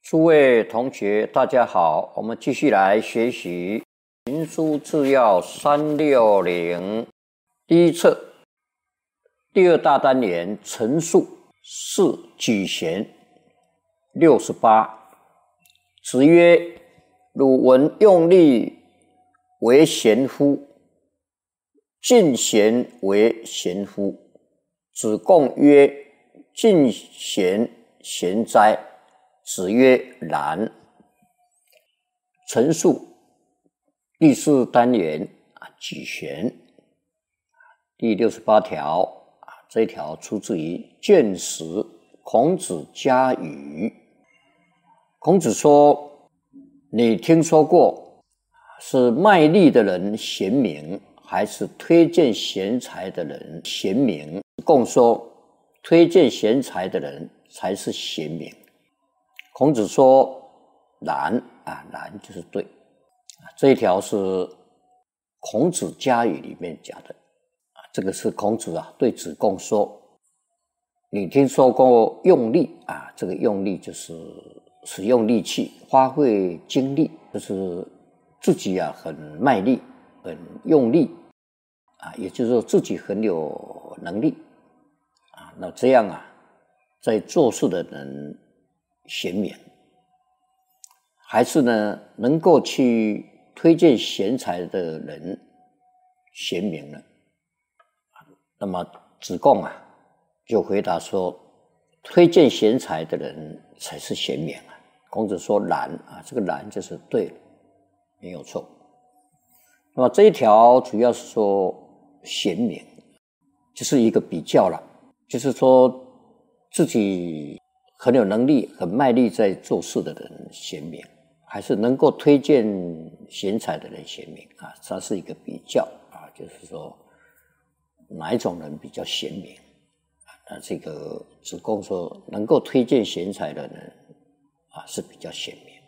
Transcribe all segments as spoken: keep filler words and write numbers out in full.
诸位同学大家好，我们继续来学习行书治要三六零第一册第二大单元陈述四举贤六十八。子曰：汝闻用力为贤夫，进贤为贤夫。子贡曰：进贤贤哉？子曰：然。陈述第四单元举贤第六十八条，这一条出自于《卷十·孔子家语》。孔子说：你听说过是卖力的人贤明，还是推荐贤才的人贤明？共说推荐贤才的人才是贤明。孔子说然啊，然就是对。这一条是孔子家语里面讲的，这个是孔子啊对子贡说，你听说过用力啊，这个用力就是使用力气，花费精力，就是自己啊很卖力，很用力啊，也就是说自己很有能力啊，那这样啊，在做事的人贤明，还是呢能够去推荐贤才的人贤明了？那么子贡啊就回答说，推荐贤才的人才是贤明啊。孔子说然啊，这个然就是对了，没有错。那么这一条主要是说贤明，就是一个比较了，就是说自己很有能力很卖力在做事的人贤明，还是能够推荐贤才的人贤明啊？它是一个比较啊，就是说哪一种人比较贤明啊？那这个子贡说能够推荐贤才的人啊是比较贤明，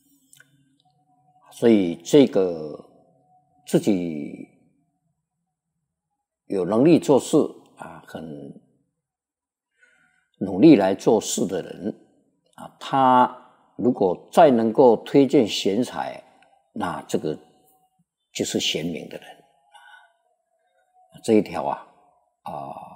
所以这个自己有能力做事啊，很努力来做事的人啊，他如果再能够推荐贤才，那这个就是贤明的人。这一条啊啊，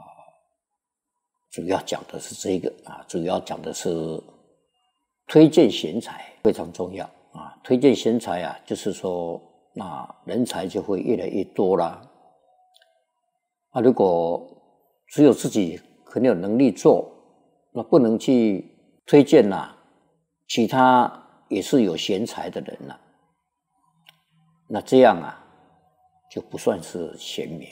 主要讲的是这个啊，主要讲的是推荐贤才非常重要啊。推荐贤才啊，就是说那人才就会越来越多啦。啊，如果只有自己很有能力做，那不能去推荐啦、啊，其他也是有贤才的人啦、啊，那这样啊就不算是贤明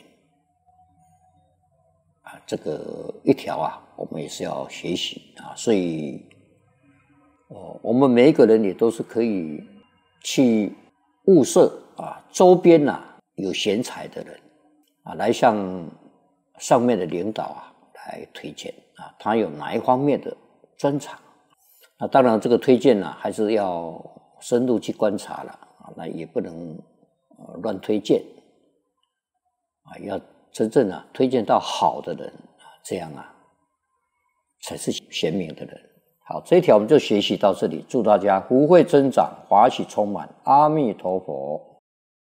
啊。这个一条啊，我们也是要学习啊。所以，哦，我们每一个人也都是可以去物色啊，周边啊有贤才的人啊，来向上面的领导啊来推荐啊，他有哪一方面的专长。那当然这个推荐呢、啊、还是要深入去观察了啊，那也不能、呃、乱推荐啊，要真正啊推荐到好的人啊，这样啊才是贤明的人。好，这一条我们就学习到这里，祝大家福慧增长，华喜充满，阿弥陀佛。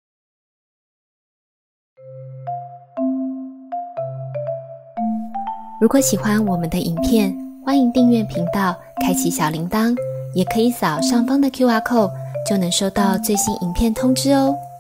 如果喜欢我们的影片，欢迎订阅频道，开启小铃铛，也可以扫上方的 Q R code， 就能收到最新影片通知哦。